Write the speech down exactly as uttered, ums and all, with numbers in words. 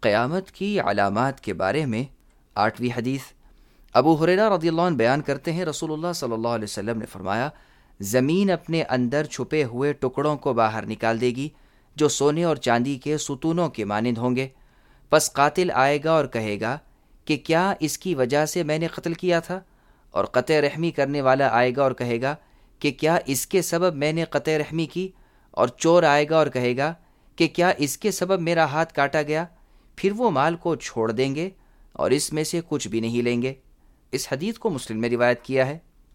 क़यामत की अलामात के बारे में आठवीं हदीस। अबू हुरैरा रज़ियल्लाहु अन्हु बयान करते हैं, रसूलुल्लाह सल्लल्लाहु अलैहि वसल्लम ने फरमाया, ज़मीन अपने अंदर छुपे हुए टुकड़ों को बाहर निकाल देगी जो सोने और चांदी के सुतूनों के मानिंद होंगे। बस कातिल आएगा और कहेगा कि क्या इसकी वजह से मैंने कत्ल किया था, और क़त्ल रहमी करने वाला आएगा और कहेगा कि क्या इसके सबब मैंने क़त्ल रहमी की, और चोर आएगा और कहेगा कि क्या इसके सबब मेरा हाथ काटा गया। फिर वो माल को छोड़ देंगे और इसमें से कुछ भी नहीं लेंगे। इस हदीस को मुस्लिम में रिवायत किया है।